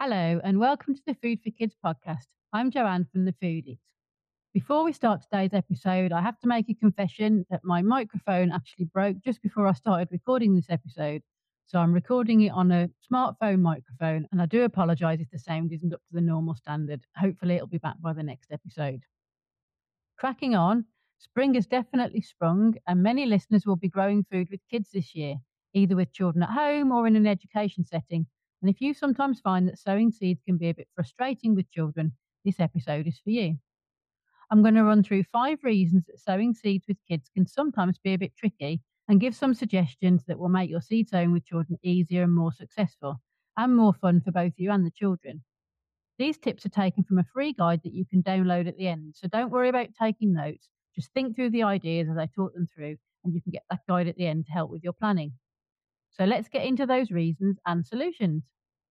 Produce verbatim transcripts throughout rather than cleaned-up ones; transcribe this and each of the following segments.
Hello and welcome to the Food for Kids podcast. I'm Joanne from The Foodies. Before we start today's episode, I have to make a confession that my microphone actually broke just before I started recording this episode. So I'm recording it on a smartphone microphone, and I do apologise if the sound isn't up to the normal standard. Hopefully it'll be back by the next episode. Cracking on, spring has definitely sprung and many listeners will be growing food with kids this year, either with children at home or in an education setting. And if you sometimes find that sowing seeds can be a bit frustrating with children, this episode is for you. I'm going to run through five reasons that sowing seeds with kids can sometimes be a bit tricky and give some suggestions that will make your seed sowing with children easier and more successful and more fun for both you and the children. These tips are taken from a free guide that you can download at the end, so don't worry about taking notes. Just think through the ideas as I talk them through, and you can get that guide at the end to help with your planning. So let's get into those reasons and solutions.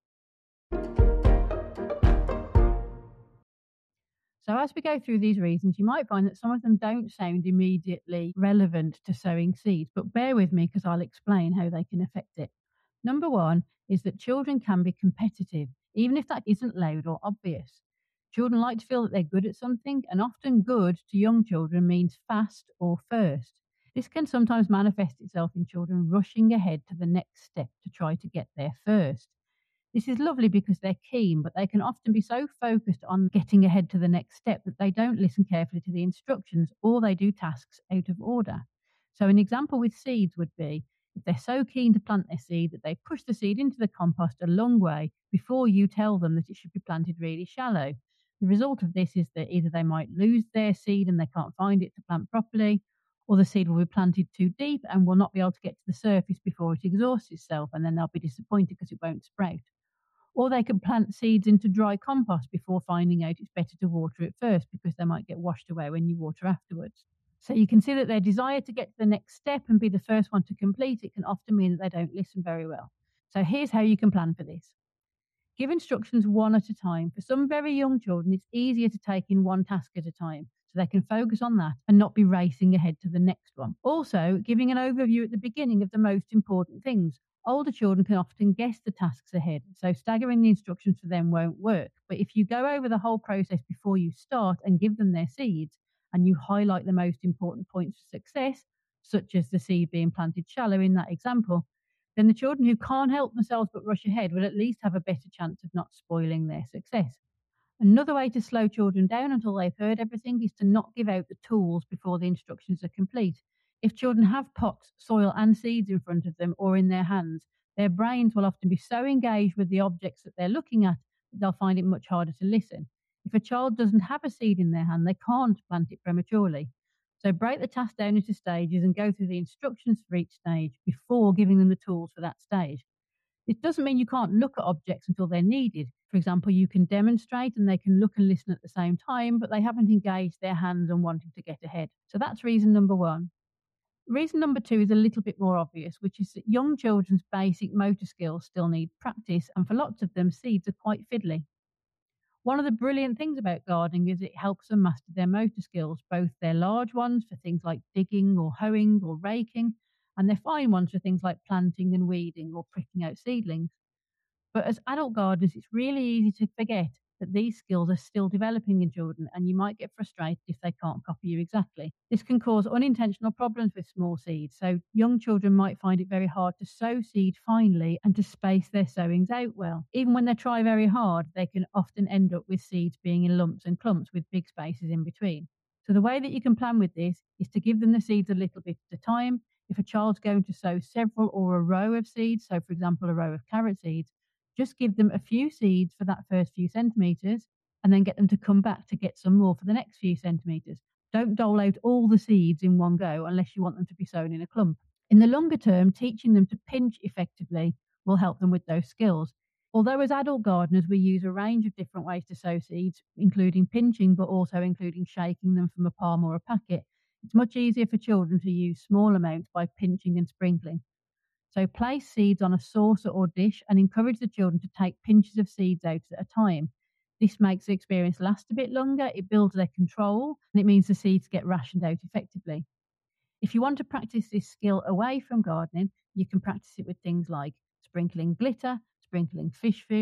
So as we go through these reasons, you might find that some of them don't sound immediately relevant to sowing seeds, but bear with me because I'll explain how they can affect it. Number one is that children can be competitive, even if that isn't loud or obvious. Children like to feel that they're good at something, and often good to young children means fast or first. This can sometimes manifest itself in children rushing ahead to the next step to try to get there first. This is lovely because they're keen, but they can often be so focused on getting ahead to the next step that they don't listen carefully to the instructions, or they do tasks out of order. So an example with seeds would be, if they're so keen to plant their seed that they push the seed into the compost a long way before you tell them that it should be planted really shallow. The result of this is that either they might lose their seed and they can't find it to plant properly, or the seed will be planted too deep and will not be able to get to the surface before it exhausts itself, and then they'll be disappointed because it won't sprout. Or they could plant seeds into dry compost before finding out it's better to water it first because they might get washed away when you water afterwards. So you can see that their desire to get to the next step and be the first one to complete it can often mean that they don't listen very well. So here's how you can plan for this. Give instructions one at a time. For some very young children, it's easier to take in one task at a time, so they can focus on that and not be racing ahead to the next one. Also, giving an overview at the beginning of the most important things. Older children can often guess the tasks ahead, so staggering the instructions for them won't work. But if you go over the whole process before you start and give them their seeds, and you highlight the most important points for success, such as the seed being planted shallow in that example, then the children who can't help themselves but rush ahead will at least have a better chance of not spoiling their success. Another way to slow children down until they've heard everything is to not give out the tools before the instructions are complete. If children have pots, soil and seeds in front of them or in their hands, their brains will often be so engaged with the objects that they're looking at that they'll find it much harder to listen. If a child doesn't have a seed in their hand, they can't plant it prematurely. So break the task down into stages and go through the instructions for each stage before giving them the tools for that stage. It doesn't mean you can't look at objects until they're needed. For example, you can demonstrate and they can look and listen at the same time, but they haven't engaged their hands on wanting to get ahead. So that's reason number one. Reason number two is a little bit more obvious, which is that young children's basic motor skills still need practice, and for lots of them, seeds are quite fiddly. One of the brilliant things about gardening is it helps them master their motor skills, both their large ones for things like digging or hoeing or raking, and their fine ones for things like planting and weeding or pricking out seedlings. But as adult gardeners, it's really easy to forget that these skills are still developing in children, and you might get frustrated if they can't copy you exactly. This can cause unintentional problems with small seeds, so young children might find it very hard to sow seed finely and to space their sowings out well. Even when they try very hard, they can often end up with seeds being in lumps and clumps with big spaces in between. So the way that you can plan with this is to give them the seeds a little bit at a time. If a child's going to sow several or a row of seeds, so for example a row of carrot seeds, just give them a few seeds for that first few centimetres and then get them to come back to get some more for the next few centimetres. Don't dole out all the seeds in one go unless you want them to be sown in a clump. In the longer term, teaching them to pinch effectively will help them with those skills. Although as adult gardeners we use a range of different ways to sow seeds, including pinching but also including shaking them from a palm or a packet, it's much easier for children to use small amounts by pinching and sprinkling. So place seeds on a saucer or dish and encourage the children to take pinches of seeds out at a time. This makes the experience last a bit longer, it builds their control, and it means the seeds get rationed out effectively. If you want to practice this skill away from gardening, you can practice it with things like sprinkling glitter, sprinkling fish food,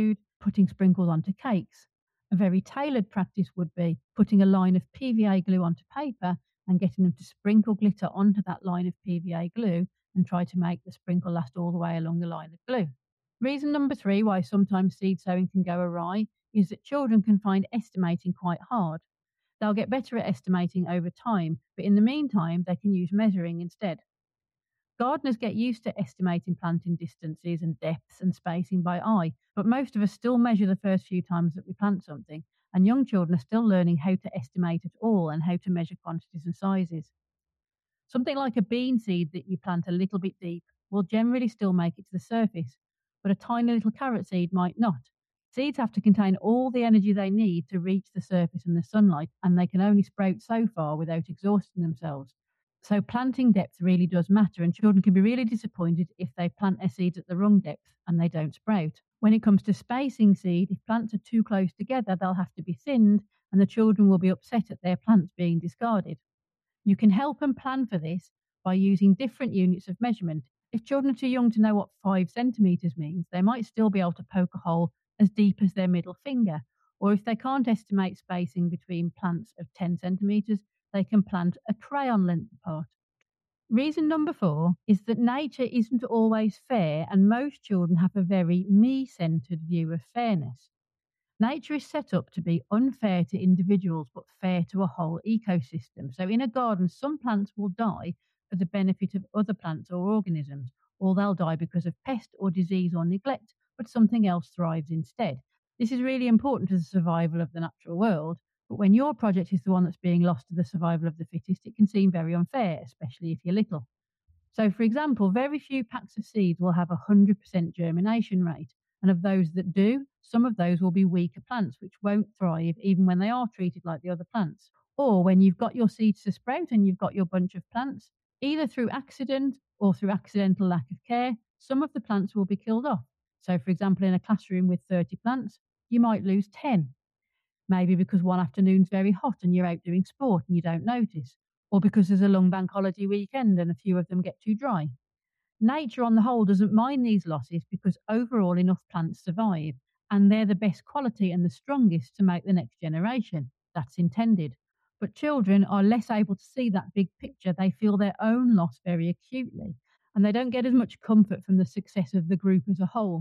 putting sprinkles onto cakes. A very tailored practice would be putting a line of P V A glue onto paper and getting them to sprinkle glitter onto that line of P V A glue and try to make the sprinkle last all the way along the line of glue. Reason number three why sometimes seed sowing can go awry is that children can find estimating quite hard. They'll get better at estimating over time, but in the meantime, they can use measuring instead. Gardeners get used to estimating planting distances and depths and spacing by eye, but most of us still measure the first few times that we plant something, and young children are still learning how to estimate at all and how to measure quantities and sizes. Something like a bean seed that you plant a little bit deep will generally still make it to the surface, but a tiny little carrot seed might not. Seeds have to contain all the energy they need to reach the surface and the sunlight, and they can only sprout so far without exhausting themselves. So planting depth really does matter, and children can be really disappointed if they plant their seeds at the wrong depth and they don't sprout. When it comes to spacing seed, if plants are too close together, they'll have to be thinned, and the children will be upset at their plants being discarded. You can help and plan for this by using different units of measurement. If children are too young to know what five centimetres means, they might still be able to poke a hole as deep as their middle finger. Or if they can't estimate spacing between plants of ten centimetres, they can plant a crayon length apart. Reason number four is that nature isn't always fair, and most children have a very me-centred view of fairness. Nature is set up to be unfair to individuals but fair to a whole ecosystem. So in a garden, some plants will die for the benefit of other plants or organisms, or they'll die because of pest or disease or neglect, but something else thrives instead. This is really important to the survival of the natural world, but when your project is the one that's being lost to the survival of the fittest, it can seem very unfair, especially if you're little. So, for example, very few packs of seeds will have a one hundred percent germination rate. And of those that do, some of those will be weaker plants which won't thrive even when they are treated like the other plants. Or when you've got your seeds to sprout and you've got your bunch of plants, either through accident or through accidental lack of care, some of the plants will be killed off. So, for example, in a classroom with thirty plants, you might lose ten. Maybe because one afternoon's very hot and you're out doing sport and you don't notice, or because there's a long bank holiday weekend and a few of them get too dry. Nature on the whole doesn't mind these losses because overall enough plants survive, and they're the best quality and the strongest to make the next generation. That's intended. But children are less able to see that big picture. They feel their own loss very acutely, and they don't get as much comfort from the success of the group as a whole.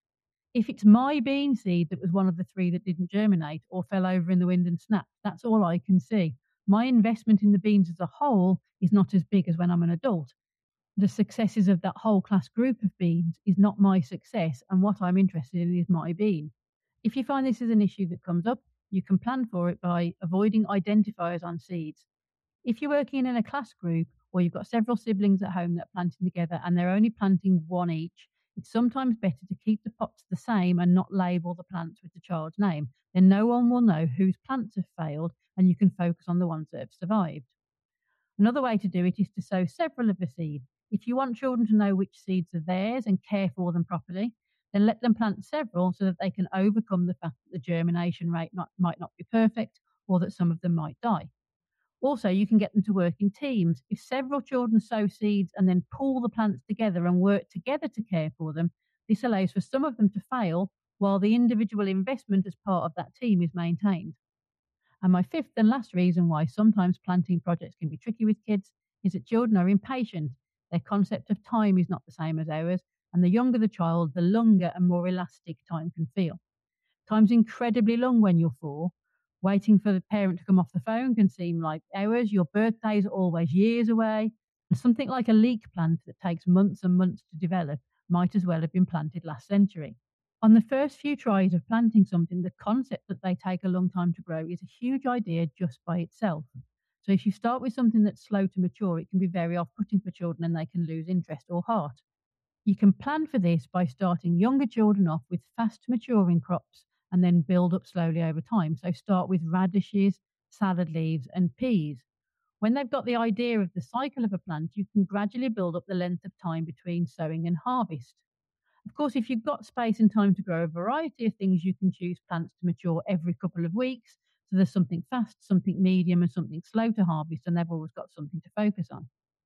If it's my bean seed that was one of the three that didn't germinate or fell over in the wind and snapped, that's all I can see. My investment in the beans as a whole is not as big as when I'm an adult. The successes of that whole class group of beans is not my success, and what I'm interested in is my bean. If you find this is an issue that comes up, you can plan for it by avoiding identifiers on seeds. If you're working in a class group or you've got several siblings at home that are planting together and they're only planting one each, it's sometimes better to keep the pots the same and not label the plants with the child's name. Then no one will know whose plants have failed and you can focus on the ones that have survived. Another way to do it is to sow several of the seed. If you want children to know which seeds are theirs and care for them properly, then let them plant several so that they can overcome the fact that the germination rate not, might not be perfect or that some of them might die. Also, you can get them to work in teams. If several children sow seeds and then pull the plants together and work together to care for them, this allows for some of them to fail while the individual investment as part of that team is maintained. And my fifth and last reason why sometimes planting projects can be tricky with kids is that children are impatient. Their concept of time is not the same as ours, and the younger the child, the longer and more elastic time can feel. Time's incredibly long when you're four. Waiting for the parent to come off the phone can seem like hours. Your birthday's always years away. And something like a leek plant that takes months and months to develop might as well have been planted last century. On the first few tries of planting something, the concept that they take a long time to grow is a huge idea just by itself. So if you start with something that's slow to mature, it can be very off-putting for children and they can lose interest or heart. You can plan for this by starting younger children off with fast maturing crops and then build up slowly over time. So start with radishes, salad leaves, and peas. When they've got the idea of the cycle of a plant, you can gradually build up the length of time between sowing and harvest. Of course, if you've got space and time to grow a variety of things, you can choose plants to mature every couple of weeks. So there's something fast, something medium, and something slow to harvest, and they've always got something to focus on.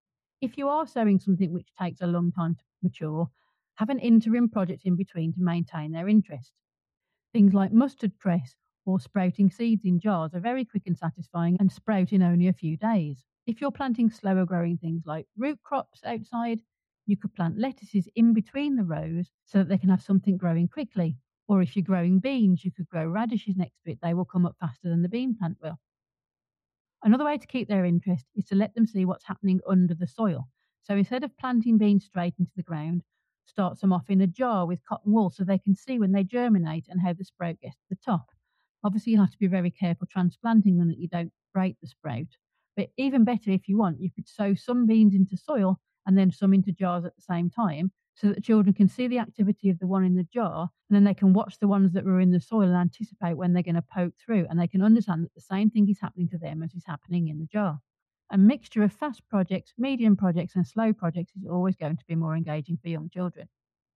If you are sowing something which takes a long time to mature, have an interim project in between to maintain their interest. Things like mustard press or sprouting seeds in jars are very quick and satisfying and sprout in only a few days. If you're planting slower growing things like root crops outside, you could plant lettuces in between the rows so that they can have something growing quickly. Or if you're growing beans, you could grow radishes next to it. They will come up faster than the bean plant will. Another way to keep their interest is to let them see what's happening under the soil. So instead of planting beans straight into the ground, start them off in a jar with cotton wool so they can see when they germinate and how the sprout gets to the top. Obviously, you'll have to be very careful transplanting them that you don't break the sprout. But even better, if you want, you could sow some beans into soil and then some into jars at the same time so that the children can see the activity of the one in the jar and then they can watch the ones that were in the soil and anticipate when they're going to poke through and they can understand that the same thing is happening to them as is happening in the jar. A mixture of fast projects, medium projects, and slow projects is always going to be more engaging for young children.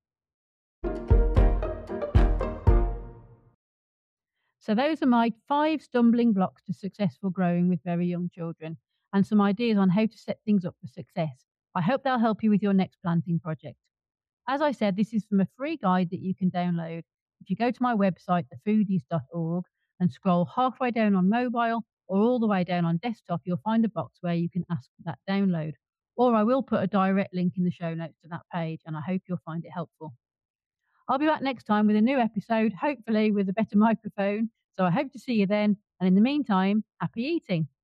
So, those are my five stumbling blocks to successful growing with very young children and some ideas on how to set things up for success. I hope they'll help you with your next planting project. As I said, this is from a free guide that you can download. If you go to my website, the foodies dot org, and scroll halfway down on mobile or all the way down on desktop, you'll find a box where you can ask for that download. Or I will put a direct link in the show notes to that page, and I hope you'll find it helpful. I'll be back next time with a new episode, hopefully with a better microphone. So I hope to see you then. And in the meantime, happy eating.